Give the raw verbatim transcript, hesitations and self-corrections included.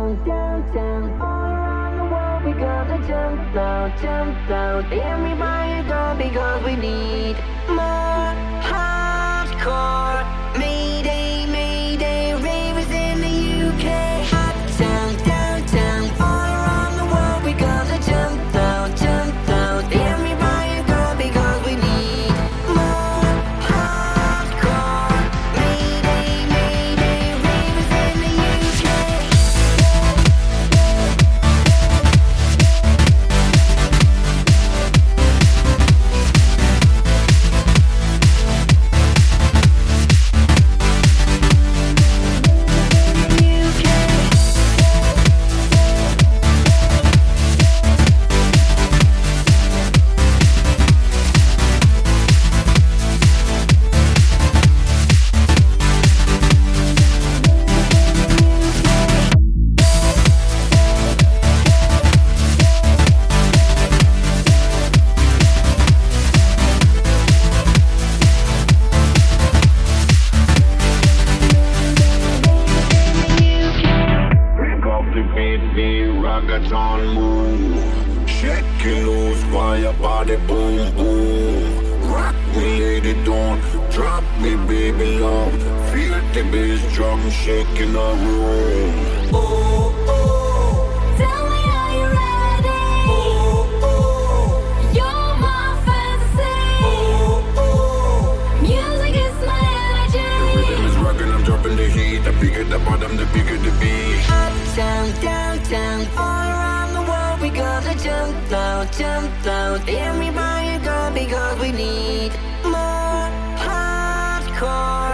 Uptown, downtown, all around the world we gonna jump out, jump out. Everybody go because we need more hardcore. Mayday, mayday, ravers in the U K. Uptown, downtown, all around the world we gonna jump out, jump out. Everybody go because we need more hardcore. Mayday, mayday, ravers in the U K. Pick up the beat, the reggaeton move. Shake it loose, fire body, boom, boom. Rock me, lady, don't drop me, baby love. Feel the bass drum shaking the room. Oh, oh, Tell me, are you ready? oh, oh, You're my fantasy. oh, oh. Music is my The energy. rhythm is rocking, I'm dropping the heat. The bigger the bottom, the bigger the beat. Uptown, downtown, all around the world we gonna jump out, jump out. Everybody go because we need more hardcore.